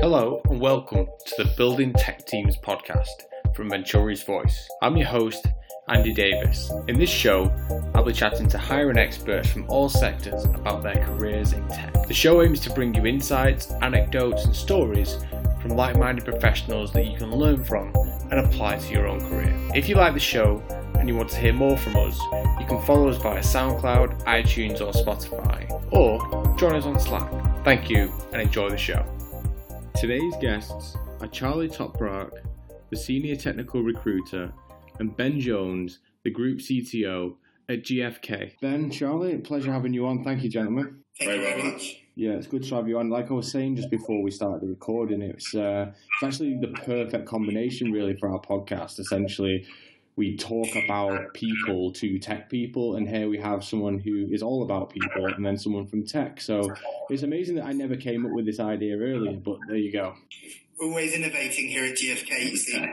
Hello and welcome to the Building Tech Teams podcast from Venturi's Voice. I'm your host, Andy Davis. In this show, I'll be chatting to hiring experts from all sectors about their careers in tech. The show aims to bring you insights, anecdotes and stories from like-minded professionals that you can learn from and apply to your own career. If you like the show and you want to hear more from us, you can follow us via SoundCloud, iTunes or Spotify, or join us on Slack. Thank you and enjoy the show. Today's guests are Charlie Toprock, the Senior Technical Recruiter, and Ben Jones, the Group CTO at GfK. Ben, Charlie, pleasure having you on. Thank you, gentlemen. Thank you very much. Yeah, it's good to have you on. Like I was saying just before we started the recording, it's actually the perfect combination really for our podcast. Essentially, we talk about people to tech people, and here we have someone who is all about people and then someone from tech. So it's amazing that I never came up with this idea earlier, but there you go. Always innovating here at GfK, you see.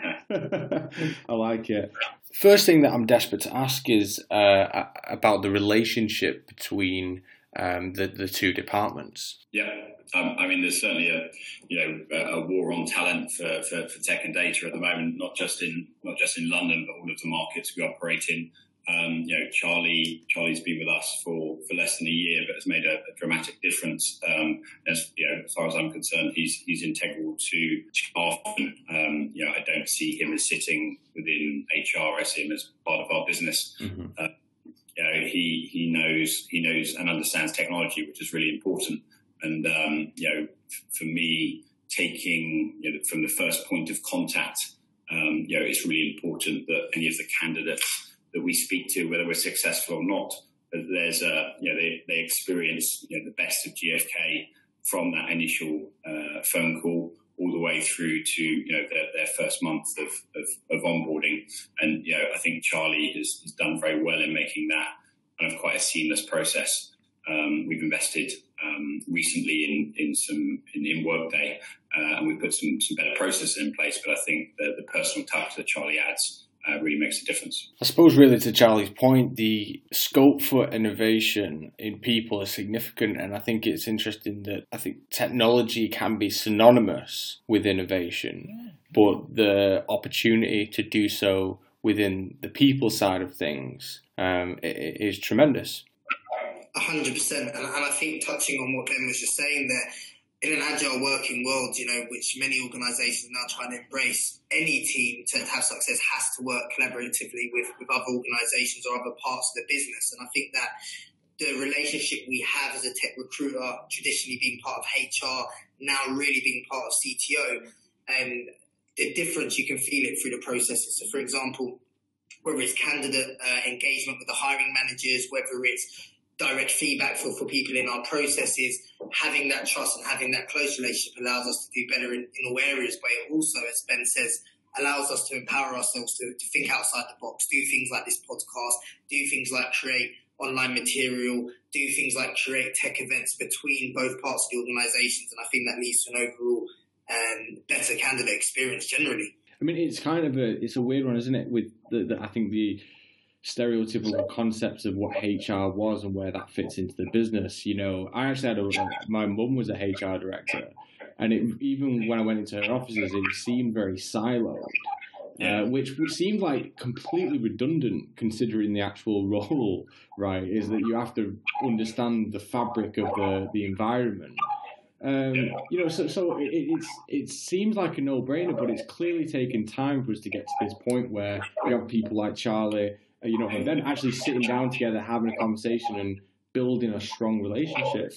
I like it. First thing that I'm desperate to ask is about the relationship between the two departments. Yeah, I mean, there's certainly a war on talent for tech and data at the moment, not just in London, but all of the markets we operate in. Charlie's been with us for less than a year, but has made a dramatic difference. As far as I'm concerned, he's integral to often. I don't see him as sitting within HR. I see him as part of our business. Mm-hmm. He knows and understands technology, which is really important. And for me, taking from the first point of contact, it's really important that any of the candidates that we speak to, whether we're successful or not, that there's they experience the best of GfK from that initial phone call all the way through to their first month of onboarding. And I think Charlie has done very well in making that kind of quite a seamless process. We've invested recently in Workday, and we've put some better processes in place. But I think the personal touch that Charlie adds really makes a difference. I suppose really to Charlie's point, the scope for innovation in people is significant, and I think it's interesting that I think technology can be synonymous with innovation, but the opportunity to do so within the people side of things is tremendous. 100%, and I think touching on what Ben was just saying there, in an agile working world, which many organisations are now trying to embrace, any team to have success has to work collaboratively with other organisations or other parts of the business. And I think that the relationship we have as a tech recruiter, traditionally being part of HR, now really being part of CTO, and the difference, you can feel it through the processes. So, for example, whether it's candidate engagement with the hiring managers, whether it's direct feedback for people in our processes, having that trust and having that close relationship allows us to do better in all areas, but it also, as Ben says, allows us to empower ourselves to think outside the box, do things like this podcast, do things like create online material, do things like create tech events between both parts of the organisations, and I think that leads to an overall better candidate experience generally. I mean, it's kind of a weird one, isn't it, with I think the stereotypical concepts of what HR was and where that fits into the business. I actually had my mum was a HR director, and even when I went into her offices, it seemed very siloed, which seemed like completely redundant considering the actual role, right? Is that you have to understand the fabric of the environment. So it seems like a no-brainer, but it's clearly taken time for us to get to this point where we have people like Charlie, and then actually sitting down together, having a conversation and building a strong relationship.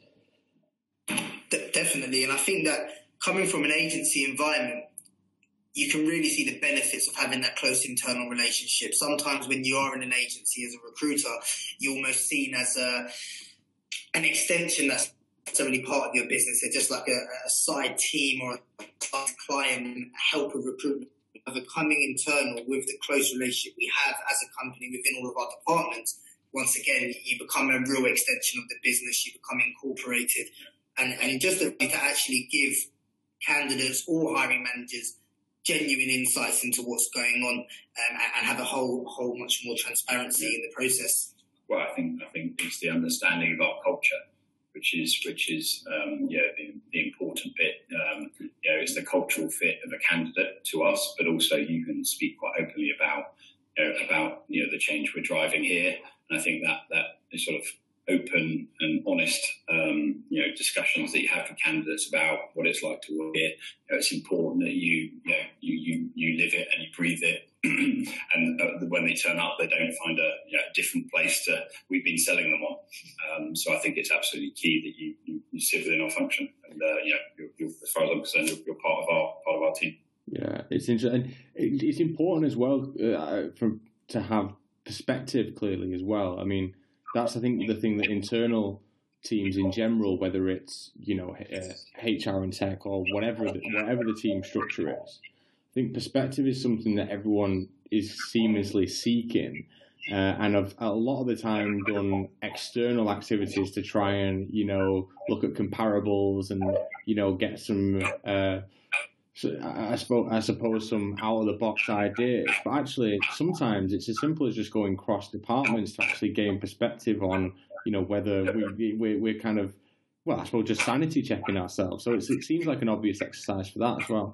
Definitely. And I think that coming from an agency environment, you can really see the benefits of having that close internal relationship. Sometimes when you are in an agency as a recruiter, you're almost seen as an extension that's necessarily part of your business. They're just like a side team or a client and help with recruitment. Of becoming internal with the close relationship we have as a company within all of our departments, once again, you become a real extension of the business, you become incorporated, and just to actually give candidates or hiring managers genuine insights into what's going on and have a whole much more transparency in the process. Well, I think it's the understanding of our culture, which is the important bit. it's the cultural fit of a candidate to us, but also you can speak quite openly about the change we're driving here. And I think that is sort of open and honest, discussions that you have with candidates about what it's like to work here. It's important that you live it and you breathe it. And when they turn up, they don't find a different place to we've been selling them on. So I think it's absolutely key that you sit within our function, and you're, as far as I'm concerned, you're part of our team. Yeah, it's interesting. It's important as well to have perspective clearly as well. I mean, that's I think the thing that internal teams in general, whether it's HR and tech or whatever the team structure is, I think perspective is something that everyone is seamlessly seeking, and I've a lot of the time done external activities to try and look at comparables and get some I suppose some out of the box ideas. But actually, sometimes it's as simple as just going cross departments to actually gain perspective on whether we're kind of, well, I suppose just sanity checking ourselves. So it seems like an obvious exercise for that as well.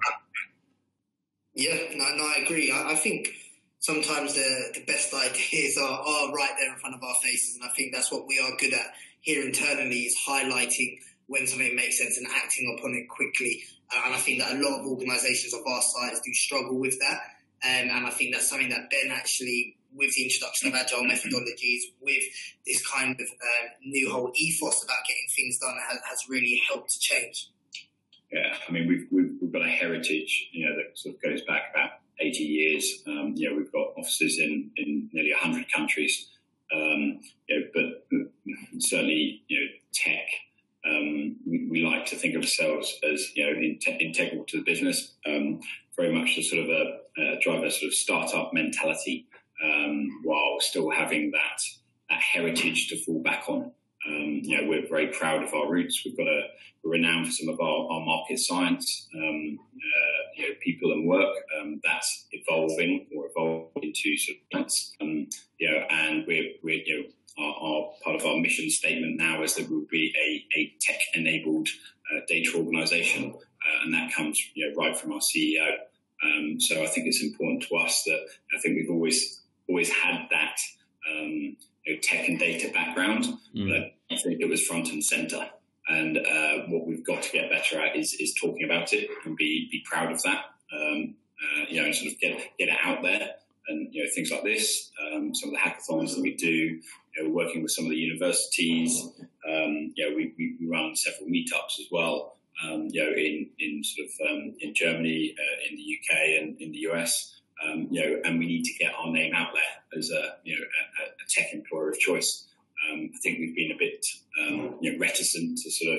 Yeah, no, I agree. I think sometimes the best ideas are right there in front of our faces, and I think that's what we are good at here internally, is highlighting when something makes sense and acting upon it quickly. And I think that a lot of organisations of our size do struggle with that. And I think that's something that Ben actually, with the introduction of agile methodologies, with this kind of new whole ethos about getting things done, has really helped to change. Yeah, I mean, we've got a heritage, that sort of goes back about 80 years. We've got offices in nearly 100 countries. But certainly, tech. We like to think of ourselves as integral to the business. Very much to sort of drive a sort of startup mentality, while still having that heritage to fall back on. We're very proud of our roots. We're renowned for some of our market science, people and work. That's evolving into sort of science. And we're our part of our mission statement now is that we'll be a tech-enabled data organisation, and that comes right from our CEO. So I think it's important to us that I think we've always had that tech and data background, but I think it was front and centre. And what we've got to get better at is talking about it and be proud of that, and sort of get it out there. And things like this, some of the hackathons that we do, working with some of the universities. We run several meetups as well. In Germany, in the UK, and in the US. And we need to get our name out there as a tech employer of choice. I think we've been a bit reticent to sort of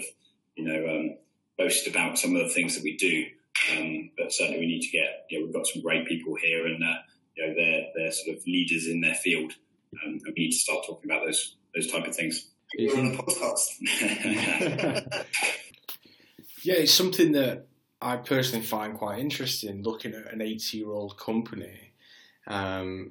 boast about some of the things that we do. But certainly we need to get. We've got some great people here, and they're sort of leaders in their field, and we need to start talking about those type of things. You're on a podcast. Yeah, it's something that I personally find quite interesting, looking at an 80-year-old company, and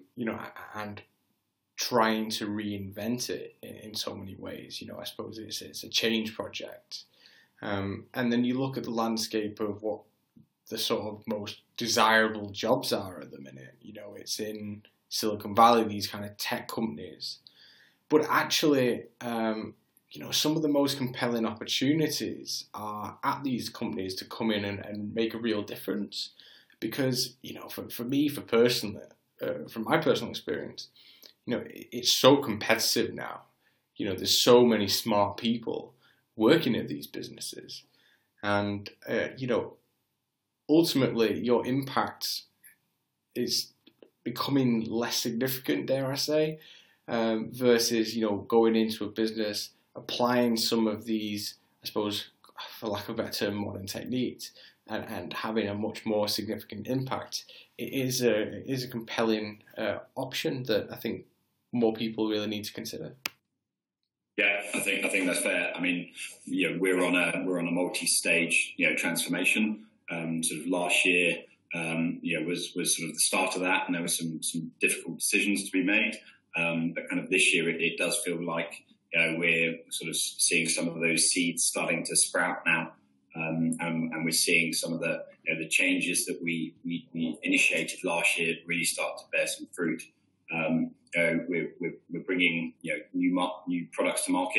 trying to reinvent it in so many ways. I suppose it's a change project. And then you look at the landscape of what the sort of most desirable jobs are at the minute. It's in Silicon Valley, these kind of tech companies. But actually, some of the most compelling opportunities are at these companies to come in and make a real difference. Because, from my personal experience, it's so competitive now. There's so many smart people working at these businesses. And, ultimately your impact is becoming less significant, dare I say, versus, going into a business, applying some of these, I suppose, for lack of a better term, modern techniques, and having a much more significant impact. It is a compelling option that I think more people really need to consider. Yeah, I think that's fair. I mean, we're on a multi-stage transformation. Sort of last year was sort of the start of that, and there were some difficult decisions to be made. But kind of this year, it does feel like we're sort of seeing some of those seeds starting to sprout now, and we're seeing some of the the changes that we initiated last year really start to bear some fruit. We're bringing new products to market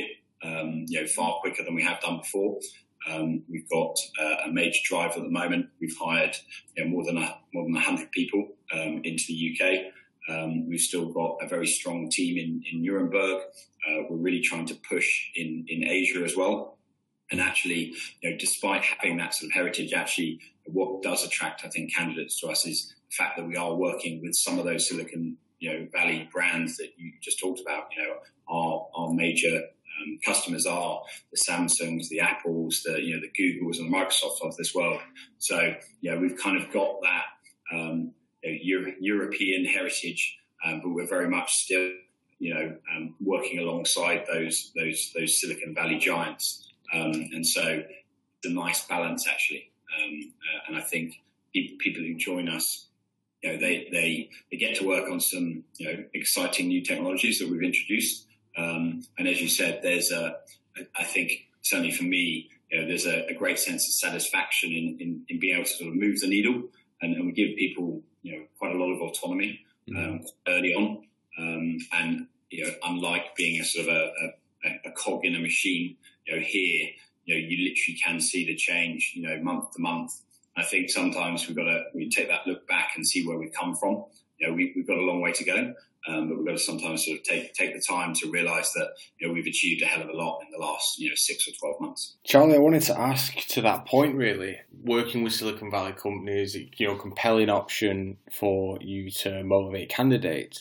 far quicker than we have done before. We've got a major drive at the moment. We've hired more than 100 people into the UK. We've still got a very strong team in Nuremberg. We're really trying to push in Asia as well. And actually, despite having that sort of heritage, actually, what does attract, I think, candidates to us is the fact that we are working with some of those Silicon Valley brands that you just talked about. Our major customers are the Samsungs, the Apples, the Googles and the Microsofts of this world. So we've kind of got that European heritage, but we're very much still working alongside those Silicon Valley giants. And so it's a nice balance, actually. And I think people who join us, they get to work on some exciting new technologies that we've introduced. And as you said, I think certainly for me, there's a great sense of satisfaction in being able to sort of move the needle, and we give people quite a lot of autonomy early on. And unlike being a sort of a cog in a machine, here, you literally can see the change, month to month. I think sometimes we take that look back and see where we've come from. We've got a long way to go, but we've got to sometimes sort of take the time to realise that we've achieved a hell of a lot in the last 6 or 12 months. Charlie, I wanted to ask to that point, really, working with Silicon Valley companies, compelling option for you to motivate candidates.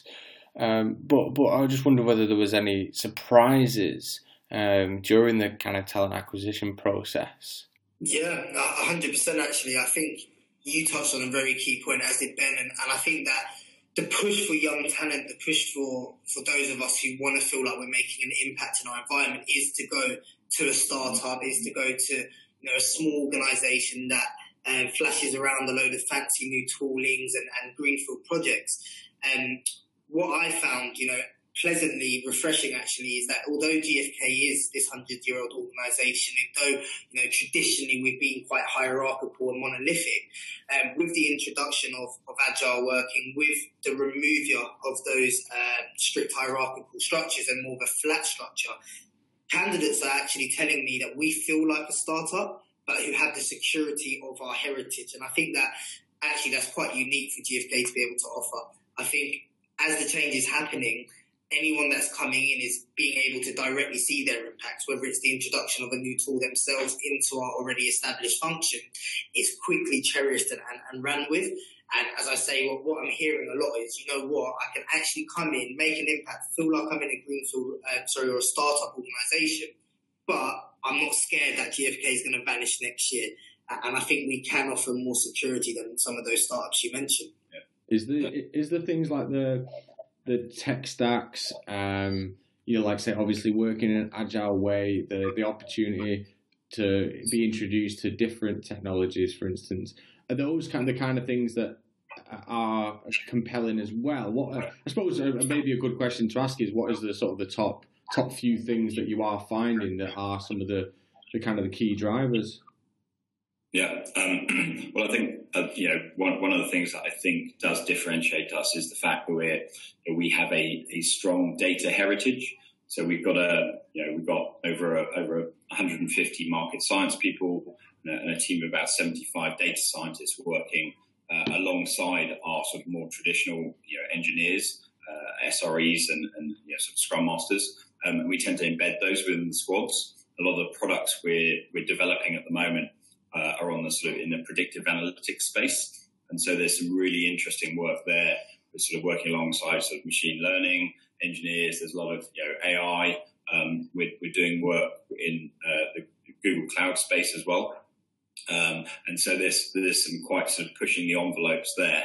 But I just wonder whether there was any surprises during the kind of talent acquisition process. Yeah, 100% actually. I think you touched on a very key point, as did Ben, and I think that the push for young talent, the push for those of us who want to feel like we're making an impact in our environment is to go to a startup, is to go to a small organisation that flashes around a load of fancy new toolings and greenfield projects. And what I found, pleasantly refreshing actually, is that although GfK is this 100-year-old organisation, though traditionally we've been quite hierarchical and monolithic, with the introduction of agile working, with the removal of those strict hierarchical structures and more of a flat structure, candidates are actually telling me that we feel like a startup, but who have the security of our heritage. And I think that actually that's quite unique for GfK to be able to offer. I think as the change is happening, anyone that's coming in is being able to directly see their impacts, whether it's the introduction of a new tool themselves into our already established function, is quickly cherished and ran with. And as I say, what I'm hearing a lot is, I can actually come in, make an impact, feel like I'm in a greenfield, or a startup organisation, but I'm not scared that GfK is going to vanish next year. And I think we can offer more security than some of those startups you mentioned. Yeah. Is the things like the tech stacks, like say, obviously working in an agile way, the opportunity to be introduced to different technologies, for instance, are those the kind of things that are compelling as well? What I suppose maybe a good question to ask is, what is the sort of the top few things that you are finding that are some of the kind of the key drivers? Yeah, well, I think one of the things that I think does differentiate us is the fact that we have a strong data heritage. So we've got over 150 market science people and a team of about 75 data scientists working alongside our sort of more traditional engineers, SREs, and sort of Scrum Masters. We tend to embed those within the squads. A lot of the products we're developing at the moment are on the sort of in the predictive analytics space, and so there's some really interesting work there. We're sort of working alongside sort of machine learning engineers. There's a lot of AI. We're doing work in the Google Cloud space as well, and so there's some quite sort of pushing the envelopes there.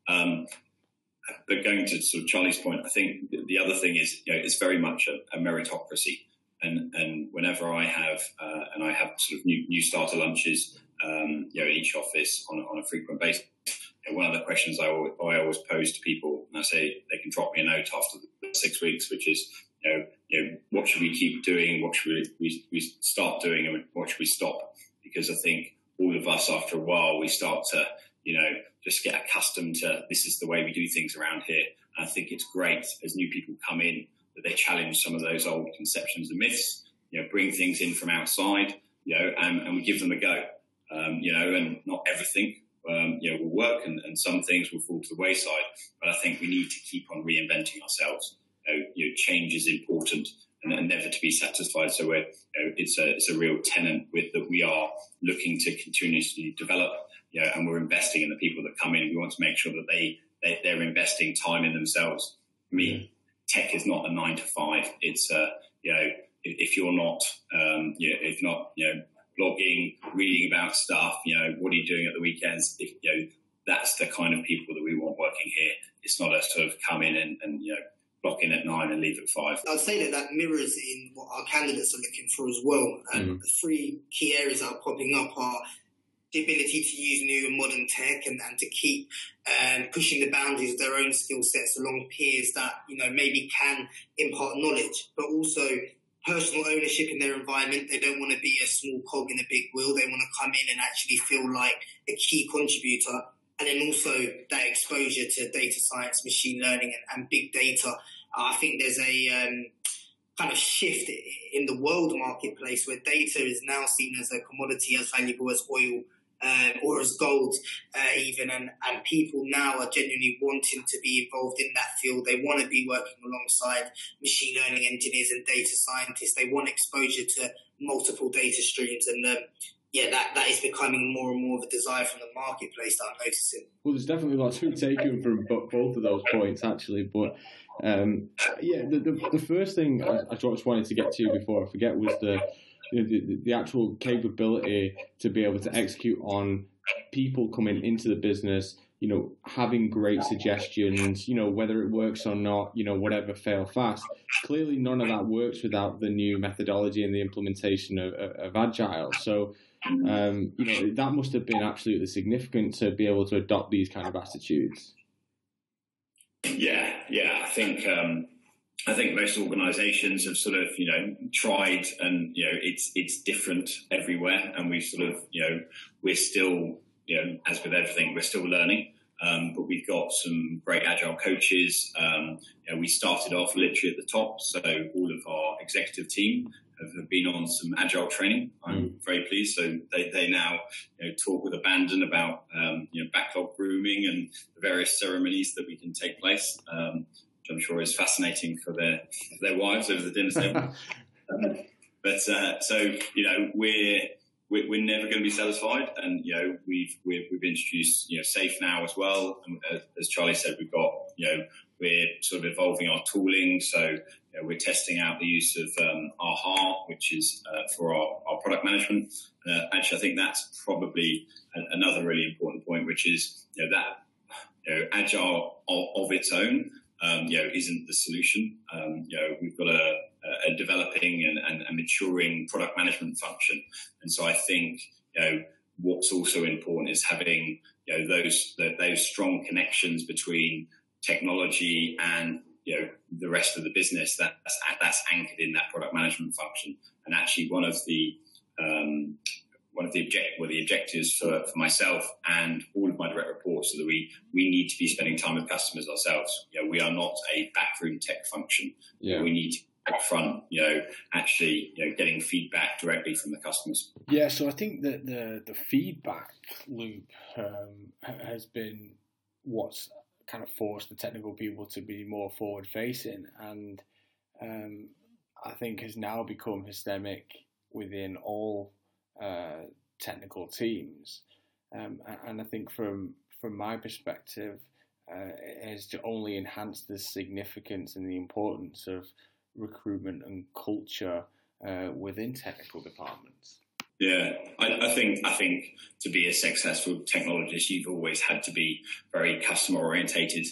But going to sort of Charlie's point, I think the other thing is it's very much a meritocracy. And whenever I have sort of new starter lunches, in each office on a frequent basis, one of the questions I always pose to people, and I say they can drop me a note after the 6 weeks, which is, what should we keep doing? What should we start doing? And what should we stop? Because I think all of us, after a while, we start to, just get accustomed to this is the way we do things around here. And I think it's great as new people come in that they challenge some of those old conceptions and myths, bring things in from outside, and we give them a go, and not everything, will work and some things will fall to the wayside. But I think we need to keep on reinventing ourselves. Change is important and never to be satisfied. So it's a real tenet that we are looking to continuously develop, and we're investing in the people that come in. We want to make sure that they're investing time in themselves. I mean, tech is not a 9 to 5. It's if you're not blogging, reading about stuff, what are you doing at the weekends? That's the kind of people that we want working here. It's not a sort of come in and clock in at 9 and leave at 5. I'd say that mirrors in what our candidates are looking for as well. And the 3 key areas that are popping up are the ability to use new and modern tech and to keep pushing the boundaries of their own skill sets along peers that, maybe can impart knowledge, but also personal ownership in their environment. They don't want to be a small cog in a big wheel. They want to come in and actually feel like a key contributor. And then also that exposure to data science, machine learning and big data. I think there's a kind of shift in the world marketplace where data is now seen as a commodity as valuable as oil or as gold even. And people now are genuinely wanting to be involved in that field. They want to be working alongside machine learning engineers and data scientists. They want exposure to multiple data streams. And that is becoming more and more of a desire from the marketplace that I'm noticing. Well, there's definitely lots to be taken from both of those points, actually. But the first thing I just wanted to get to before I forget was the actual capability to be able to execute on people coming into the business, having great suggestions, whether it works or not, whatever, fail fast. Clearly, none of that works without the new methodology and the implementation of Agile. So, that must have been absolutely significant to be able to adopt these kind of attitudes. Yeah. I think most organisations have sort of, tried, and it's different everywhere, and we sort of, we're still, as with everything, we're still learning. But we've got some great Agile coaches. We started off literally at the top, so all of our executive team have been on some Agile training. I'm very pleased. So they now talk with abandon about backlog grooming and the various ceremonies that we can take place, which I'm sure is fascinating for their wives over the dinner table. We're never going to be satisfied, and we've introduced Safe Now as well. And as Charlie said, we're sort of evolving our tooling. So we're testing out the use of AHA, which is for our product management. Actually, I think that's probably another really important point, which is that Agile of its own isn't the solution. We've got a developing and maturing product management function, and so I think what's also important is having those strong connections between technology and the rest of the business that's anchored in that product management function. And actually, one of the objectives for myself and all of my direct reports is that we need to be spending time with customers ourselves. We are not a backroom tech function. We need to be up front, actually, getting feedback directly from the customers. Yeah, so I think that the feedback loop has been what's kind of forced the technical people to be more forward facing, and I think has now become systemic within all technical teams, and I think from my perspective, it has to only enhance the significance and the importance of recruitment and culture within technical departments. Yeah, I think to be a successful technologist, you've always had to be very customer orientated.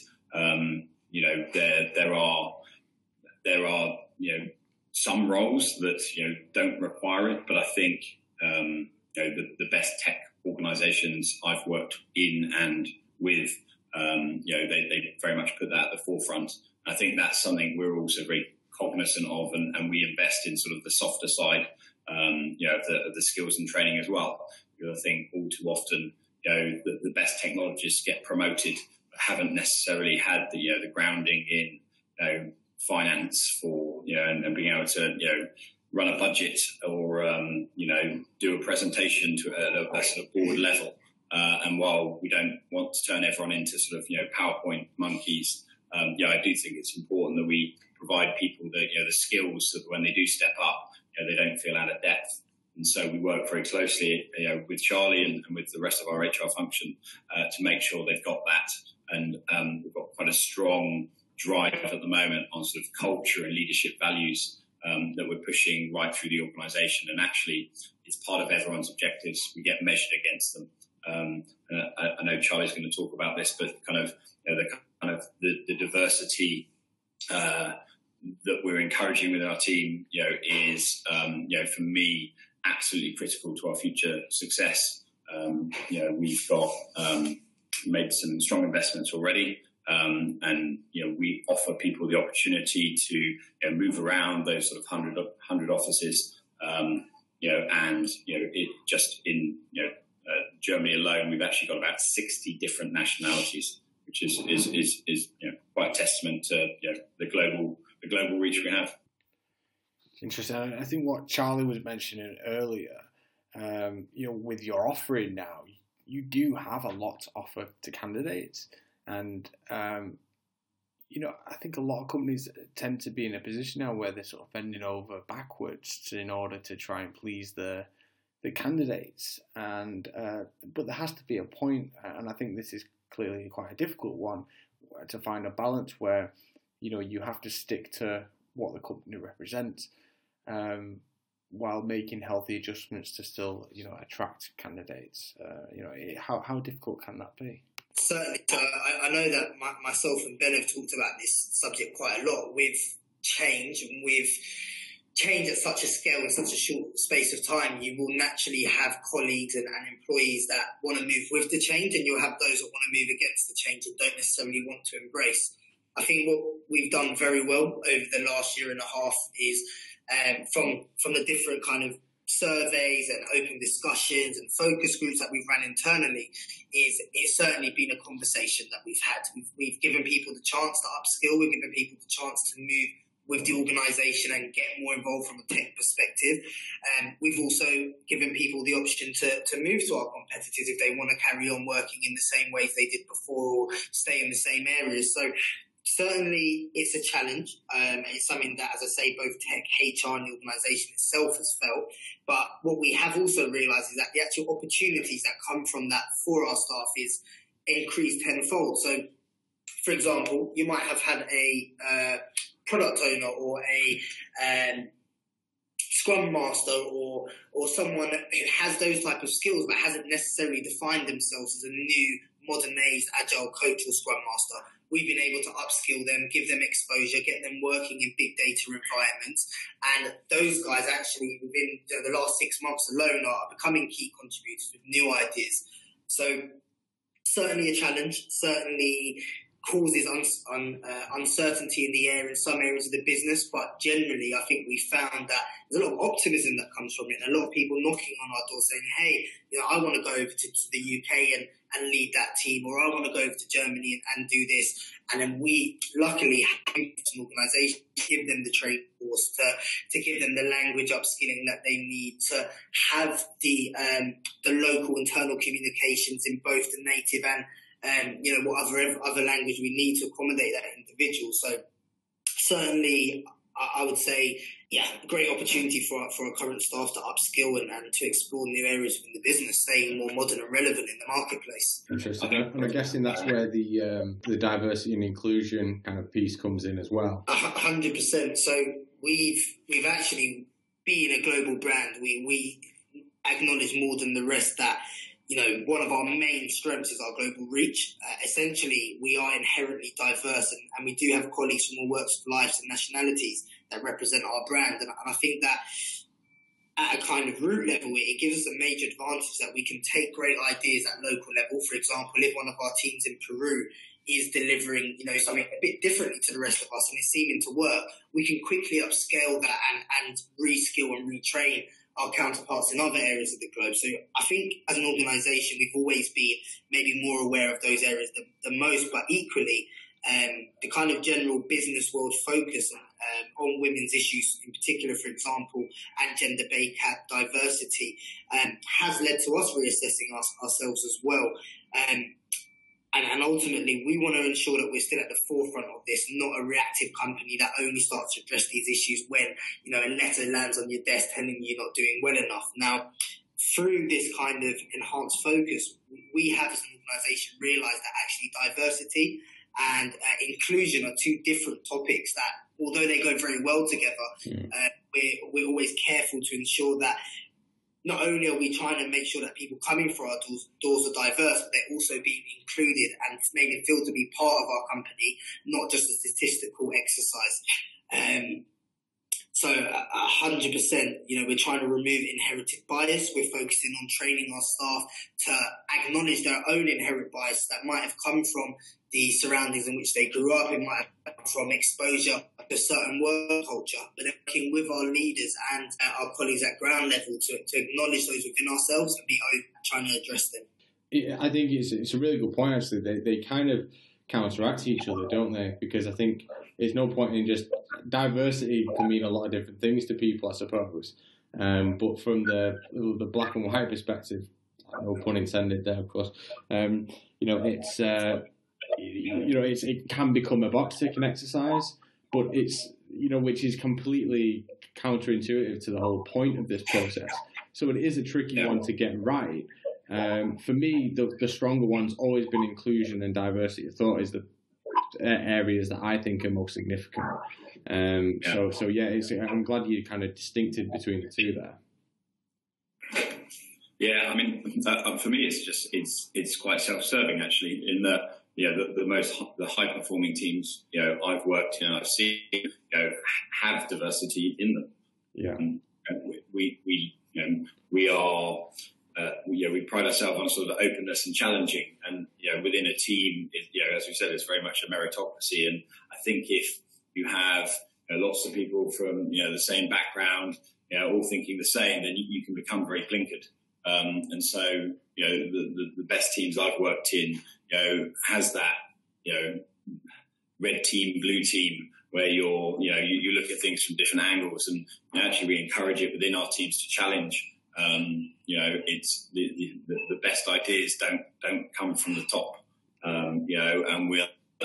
There are some roles that don't require it, but I think the best tech organisations I've worked in and with, they very much put that at the forefront. I think that's something we're also very cognizant of, and we invest in sort of the softer side, of the skills and training as well, because I think all too often, the best technologists get promoted, but haven't necessarily had the grounding in finance for and being able to run a budget or do a presentation to a sort of board level. And while we don't want to turn everyone into sort of PowerPoint monkeys, I do think it's important that we provide people the skills so that when they do step up, they don't feel out of depth. And so we work very closely, with Charlie and with the rest of our HR function to make sure they've got that. And we've got quite a strong drive at the moment on sort of culture and leadership values that we're pushing right through the organisation. And actually, it's part of everyone's objectives. We get measured against them. I know Charlie's going to talk about this, but the diversity that we're encouraging with our team, is for me absolutely critical to our future success. We've got made some strong investments already, and we offer people the opportunity to move around those sort of 100 offices, and it just in Germany alone, we've actually got about 60 different nationalities, which is quite a testament to the global reach we have. Interesting. I think what Charlie was mentioning earlier, with your offering now, you do have a lot to offer to candidates, and I think a lot of companies tend to be in a position now where they're sort of bending over backwards in order to try and please the candidates, and but there has to be a point, and I think this is clearly quite a difficult one, to find a balance where you have to stick to what the company represents, while making healthy adjustments to still attract candidates. How difficult can that be? Certainly. I know that myself and Ben have talked about this subject quite a lot with change, and with change at such a scale in such a short space of time, you will naturally have colleagues and employees that want to move with the change, and you'll have those that want to move against the change and don't necessarily want to embrace. I think what we've done very well over the last year and a half is from the different kind of surveys and open discussions and focus groups that we've run internally, it's certainly been a conversation that we've had. We've given people the chance to upskill, we've given people the chance to move with the organisation and get more involved from a tech perspective. We've also given people the option to move to our competitors if they want to carry on working in the same ways they did before or stay in the same areas. So certainly it's a challenge. It's something that, as I say, both tech, HR and the organisation itself has felt. But what we have also realised is that the actual opportunities that come from that for our staff is increased tenfold. So, for example, you might have had a product owner or a scrum master or someone who has those type of skills but hasn't necessarily defined themselves as a new modern-age agile coach or scrum master. We've been able to upskill them, give them exposure, get them working in big data environments. And those guys actually, within the last 6 months alone, are becoming key contributors with new ideas. So certainly a challenge, certainly causes uncertainty in the air in some areas of the business, but generally I think we found that there's a lot of optimism that comes from it, and a lot of people knocking on our door saying, hey, I want to go over to the UK and lead that team, or I want to go over to Germany and do this. And then we luckily have an organisation to give them the training course, to give them the language upskilling that they need, to have the local internal communications in both the native and what other language we need to accommodate that individual. So certainly, I would say, great opportunity for our current staff to upskill and to explore new areas within the business, staying more modern and relevant in the marketplace. Interesting. And I'm guessing that's where the diversity and inclusion kind of piece comes in as well. 100%. So we've actually, being a global brand, we acknowledge more than the rest that one of our main strengths is our global reach. Essentially, we are inherently diverse, and we do have colleagues from all walks of life and nationalities that represent our brand. And I think that at a kind of root level, it gives us a major advantage that we can take great ideas at local level. For example, if one of our teams in Peru is delivering, something a bit differently to the rest of us and it's seeming to work, we can quickly upscale that and reskill and retrain our counterparts in other areas of the globe. So I think as an organisation, we've always been maybe more aware of those areas the most, but equally, the kind of general business world focus on women's issues in particular, for example, and gender pay gap, diversity, has led to us reassessing ourselves as well. And ultimately, we want to ensure that we're still at the forefront of this, not a reactive company that only starts to address these issues when, a letter lands on your desk telling you you're not doing well enough. Now, through this kind of enhanced focus, we have as an organisation realised that actually diversity and inclusion are two different topics that, although they go very well together, we're always careful to ensure that not only are we trying to make sure that people coming through our doors are diverse, but they're also being included and made it feel to be part of our company, not just a statistical exercise. So 100%, we're trying to remove inherited bias. We're focusing on training our staff to acknowledge their own inherent bias that might have come from the surroundings in which they grew up. It might have come from exposure to certain work culture, but working with our leaders and our colleagues at ground level to acknowledge those within ourselves and be open, trying to address them. Yeah, I think it's a really good point, actually. They kind of counteract each other, don't they? Because I think there's no point in just diversity can mean a lot of different things to people, I suppose. But from the black and white perspective, no pun intended there, of course. It can become a box ticking exercise, but it's which is completely counterintuitive to the whole point of this process. So it is a tricky one to get right. For me, the stronger one's always been inclusion and diversity of thought is the areas that I think are most significant. So I'm glad you kind of distincted between the two there. Yeah, I mean, for me, it's quite self-serving actually. In the high performing teams I've worked in, I've seen have diversity in them. Yeah, and we are. We pride ourselves on sort of openness and challenging, and within a team, as we said, it's very much a meritocracy. And I think if you have lots of people from the same background, all thinking the same, then you can become very blinkered. And so the best teams I've worked in has that red team, blue team, where you look at things from different angles, and actually we encourage it within our teams to challenge. It's the best ideas don't come from the top, and we'll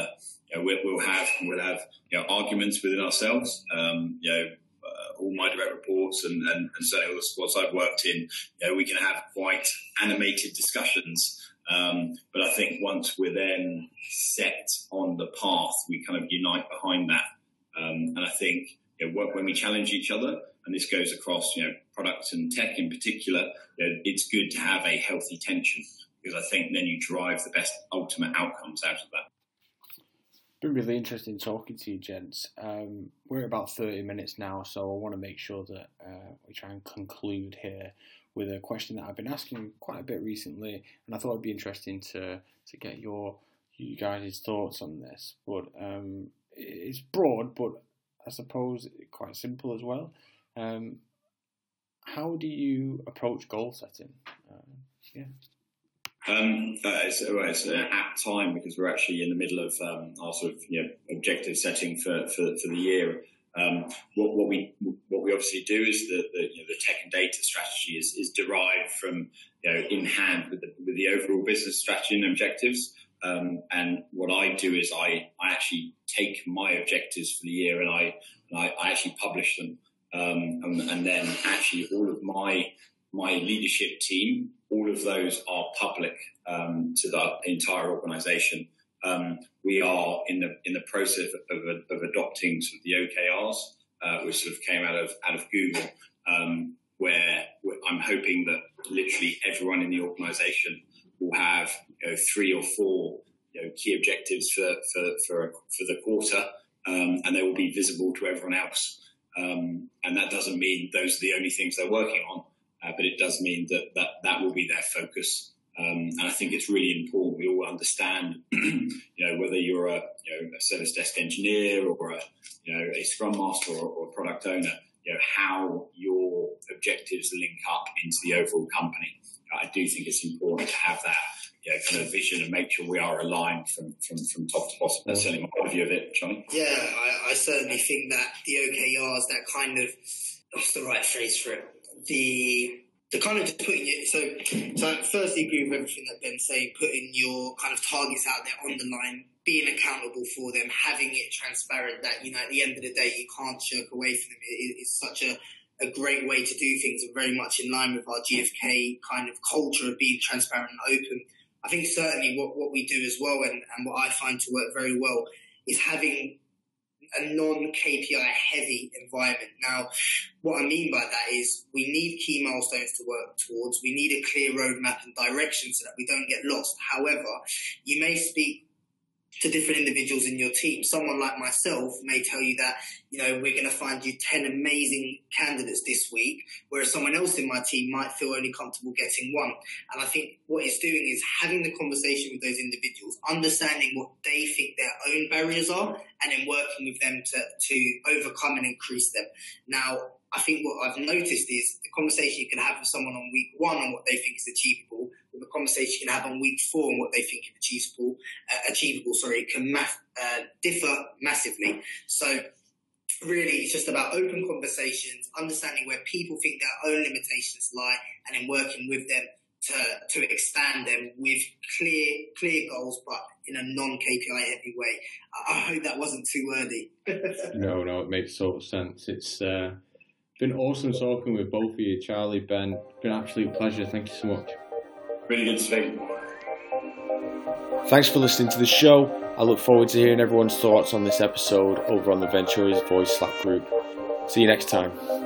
have arguments within ourselves. All my direct reports and certainly all the squads I've worked in, we can have quite animated discussions. But I think once we're then set on the path, we kind of unite behind that. And I think when we challenge each other, and this goes across products and tech in particular, it's good to have a healthy tension, because I think then you drive the best ultimate outcomes out of that. Been really interesting talking to you, gents. We're at about 30 minutes now, so I want to make sure that we try and conclude here with a question that I've been asking quite a bit recently, and I thought it'd be interesting to get you guys' thoughts on this. But it's broad, but I suppose quite simple as well. How do you approach goal setting? It's an apt time because we're actually in the middle of our sort of objective setting for the year. What we obviously do is the tech and data strategy is derived from in hand with the overall business strategy and objectives. And what I do is I actually take my objectives for the year and I actually publish them. And then actually all of my leadership team, all of those are public to the entire organisation. We are in the process of adopting sort of the OKRs, which sort of came out of Google, where I'm hoping that literally everyone in the organisation will have 3 or 4 key objectives for the quarter, and they will be visible to everyone else. And that doesn't mean those are the only things they're working on, but it does mean that will be their focus. And I think it's really important we all understand, whether you're a service desk engineer or a Scrum Master or a product owner, how your objectives link up into the overall company. I do think it's important to have that kind of vision and make sure we are aligned from top to bottom. That's certainly my point of view of it, Johnny. Yeah, I certainly think that the OKRs, that kind of, what's the right phrase for it? The kind of just putting it, so I firstly agree with everything that Ben's saying, putting your kind of targets out there on the line, being accountable for them, having it transparent that, at the end of the day, you can't shirk away from them. It's such a great way to do things, and very much in line with our GfK kind of culture of being transparent and open. I think certainly what we do as well, and what I find to work very well, is having a non-KPI heavy environment. Now, what I mean by that is we need key milestones to work towards. We need a clear roadmap and direction so that we don't get lost. However, you may speak to different individuals in your team. Someone like myself may tell you that, we're going to find you 10 amazing candidates this week, whereas someone else in my team might feel only comfortable getting one. And I think what it's doing is having the conversation with those individuals, understanding what they think their own barriers are, and then working with them to overcome and increase them. Now, I think what I've noticed is the conversation you can have with someone on week 1 on what they think is achievable, with the conversation you can have on week 4 on what they think is achievable, can differ massively. So really, it's just about open conversations, understanding where people think their own limitations lie, and then working with them to expand them with clear goals, but in a non-KPI heavy way. I hope that wasn't too wordy. No, it makes total sense. It's been awesome talking with both of you, Charlie, Ben. It's been an absolute pleasure. Thank you so much. Really good to speak. Thanks for listening to the show. I look forward to hearing everyone's thoughts on this episode over on the Venturi's Voice Slack group. See you next time.